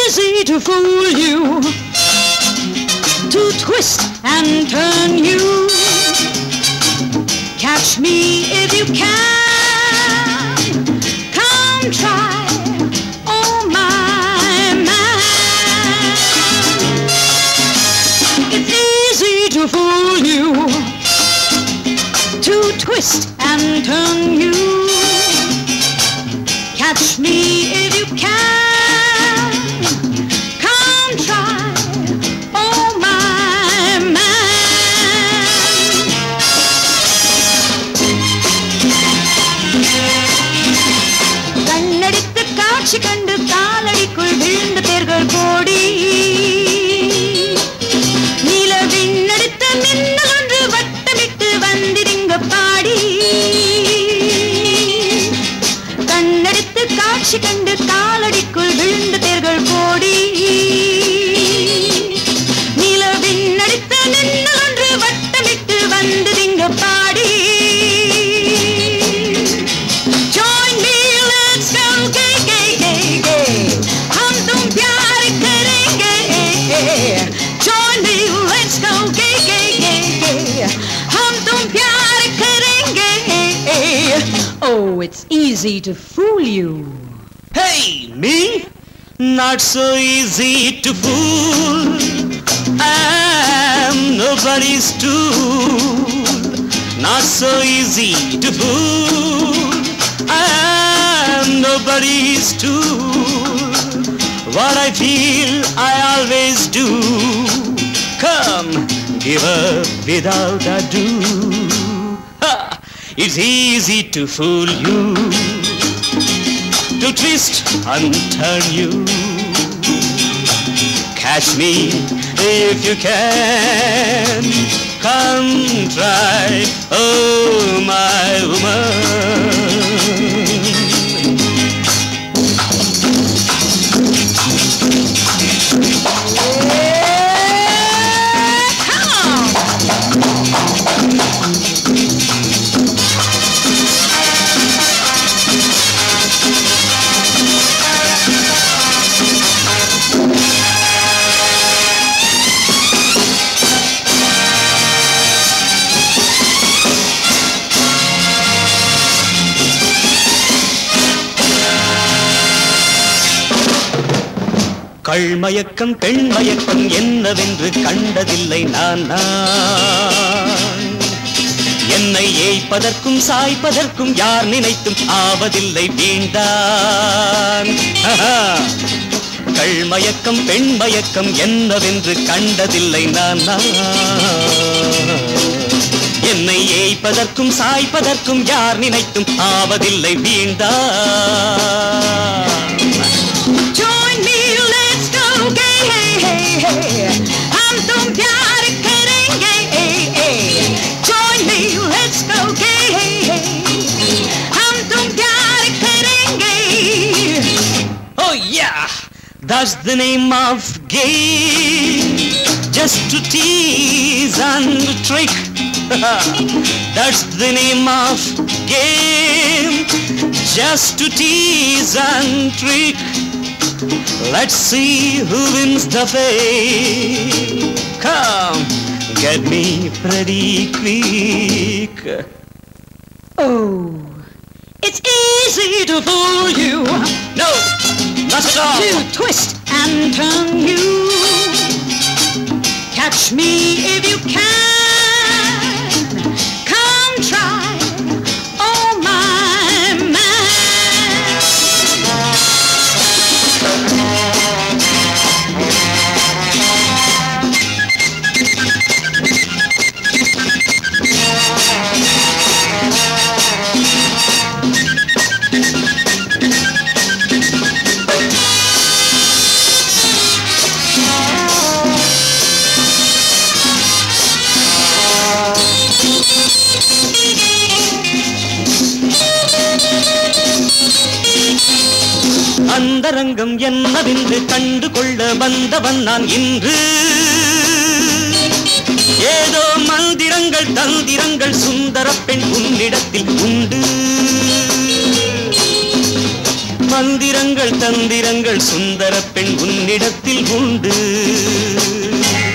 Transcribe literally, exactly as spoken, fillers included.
easy to fool you, to twist and turn you. Catch me if you can. Come try, oh my man. It's easy to fool you, to twist and turn you. Catch me if you can. Come try, oh my man. கண்ணடித்து காட்சி கண்டு காலடிக்குள் விழுந்த தேர்கள் கோடி. நிலவிண்ணடித்த மின்னல் ஒன்று வட்டமிட்டு வந்திருங்க பாடி. கண்ணடித்து காட்சி கண்டு காலடிக்குள் விழுந்த தேர்கள் கோடி. நிலவிண்ணடித்த மின்னல் ஒன்று வட்டமிட்டு வந்திருங்க பாடி. Join me, let's go, gay, gay, gay, gay. हम तुम प्यार करेंगे. Join me, let's go, gay, gay, gay, gay. हम तुम प्यार करेंगे. Oh, it's easy to fool you. Hey, me? Not so easy to fool. I'm nobody's tool. Not so easy to fool. I'm nobody's tool. What I feel, I always do. Come, give up without ado. Ha! It's easy to fool you, to twist and turn you. Catch me if you can. Come try, oh my woman. கள்மயக்கம் பெண்மயக்கம் என்னவென்று கண்டதில்லை நான் நான். என்னை ஏய்ப்பதற்கும் சாய்ப்பதற்கும் யார் நினைத்தும் ஆவதில்லை வீண்தான். கள்மயக்கம் பெண்மயக்கம் என்னவென்று கண்டதில்லை நான் நான். என்னை ஏய்ப்பதற்கும் சாய்ப்பதற்கும் யார் நினைத்தும் ஆவதில்லை வீண்தான். हम तुम प्यार करेंगे. Join me, let's go, gay. हम तुम प्यार करेंगे. Oh yeah, that's the name of game. Just to tease and trick. That's the name of game. Just to tease and trick. Let's see who wins the fame. Come, get me pretty quick. Oh, it's easy to fool you. No, not at all. To twist and turn you. Catch me if you can. Come try, oh my man. அந்தரங்கம் என்னவென்று கண்டு கொள்ள வந்தவன் நான் இன்று. ஏதோ மந்திரங்கள் தந்திரங்கள் சுந்தர பெண் உன்னிடத்தில் உண்டு. மந்திரங்கள் தந்திரங்கள் சுந்தர பெண் உன்னிடத்தில் உண்டு.